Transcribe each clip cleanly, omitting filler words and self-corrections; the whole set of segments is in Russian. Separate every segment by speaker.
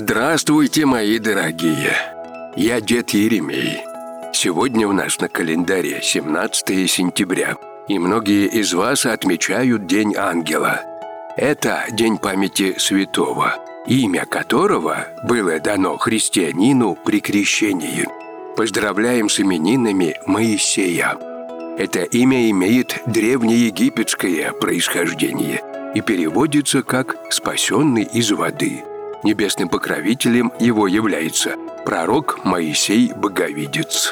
Speaker 1: Здравствуйте, мои дорогие! Я дед Еремей. Сегодня у нас на календаре 17 сентября, и многие из вас отмечают День Ангела. Это день памяти святого, имя которого было дано христианину при крещении. Поздравляем с именинами Моисея. Это имя имеет древнеегипетское происхождение и переводится как «спасенный из воды». Небесным покровителем его является пророк Моисей Боговидец.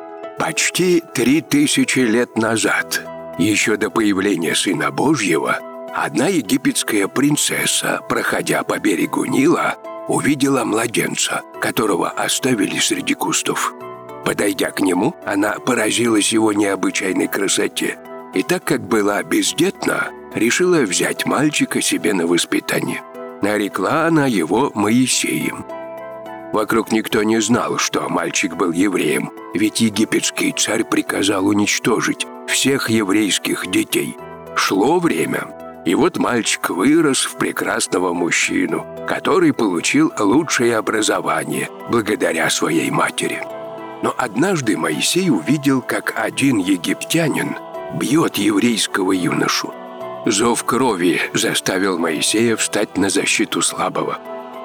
Speaker 1: Почти 3000 лет назад, еще до появления Сына Божьего, одна египетская принцесса, проходя по берегу Нила, увидела младенца, которого оставили среди кустов. Подойдя к нему, она поразилась его необычайной красоте, и так как была бездетна, решила взять мальчика себе на воспитание. Нарекла она его Моисеем. Вокруг никто не знал, что мальчик был евреем, ведь египетский царь приказал уничтожить всех еврейских детей. Шло время, и вот мальчик вырос в прекрасного мужчину, который получил лучшее образование благодаря своей матери. Но однажды Моисей увидел, как один египтянин бьет еврейского юношу. Зов крови заставил Моисея встать на защиту слабого.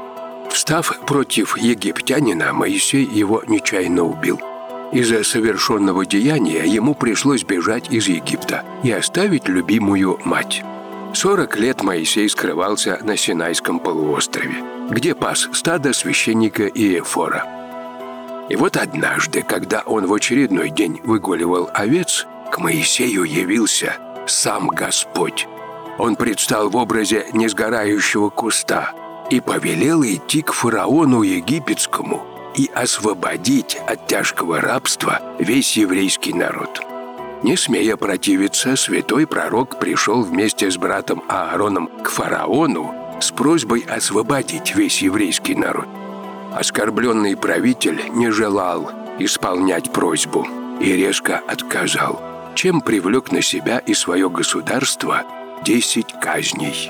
Speaker 1: Встав против египтянина, Моисей его нечаянно убил. Из-за совершенного деяния ему пришлось бежать из Египта и оставить любимую мать. 40 лет Моисей скрывался на Синайском полуострове, где пас стадо священника Иефора. И вот однажды, когда он в очередной день выгуливал овец, к Моисею явился сам Господь. Он предстал в образе несгорающего куста и повелел идти к фараону египетскому и освободить от тяжкого рабства весь еврейский народ. Не смея противиться, святой пророк пришел вместе с братом Аароном к фараону с просьбой освободить весь еврейский народ. Оскорбленный правитель не желал исполнять просьбу и резко отказал, чем привлек на себя и свое государство 10 казней.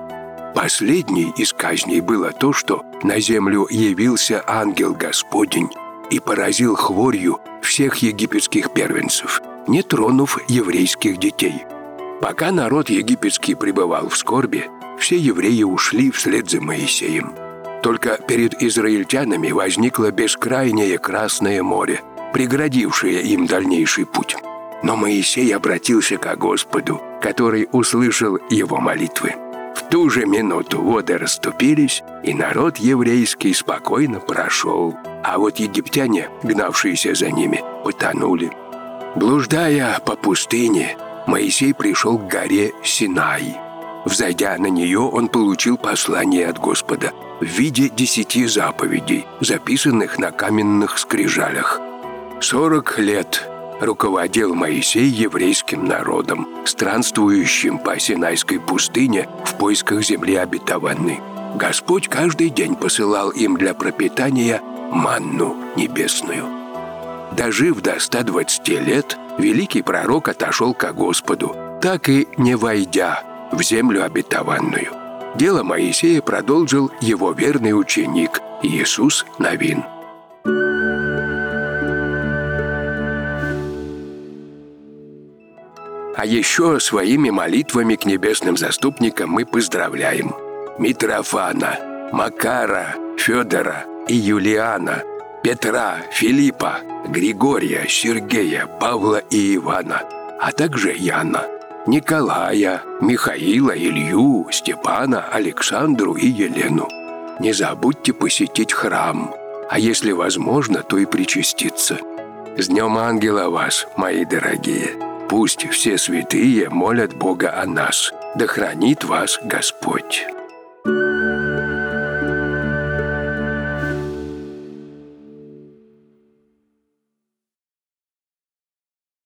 Speaker 1: Последней из казней было то, что на землю явился ангел Господень и поразил хворью всех египетских первенцев, не тронув еврейских детей. Пока народ египетский пребывал в скорби, все евреи ушли вслед за Моисеем. Только перед израильтянами возникло бескрайнее Красное море, преградившее им дальнейший путь. Но Моисей обратился к Господу, который услышал его молитвы. В ту же минуту воды расступились, и народ еврейский спокойно прошел, а вот египтяне, гнавшиеся за ними, потонули. Блуждая по пустыне, Моисей пришел к горе Синай. Взойдя на нее, он получил послание от Господа в виде 10 заповедей, записанных на каменных скрижалях. 40 лет руководил Моисей еврейским народом, странствующим по Синайской пустыне в поисках земли обетованной. Господь каждый день посылал им для пропитания манну небесную. Дожив до 120 лет, великий пророк отошел ко Господу, так и не войдя в землю обетованную. Дело Моисея продолжил его верный ученик Иисус Навин. А еще своими молитвами к небесным заступникам мы поздравляем Митрофана, Макара, Федора и Юлиана, Петра, Филиппа, Григория, Сергея, Павла и Ивана, а также Яна, Николая, Михаила, Илью, Степана, Александру и Елену. Не забудьте посетить храм, а если возможно, то и причаститься. С Днем Ангела вас, мои дорогие! Пусть все святые молят Бога о нас. Да хранит вас Господь!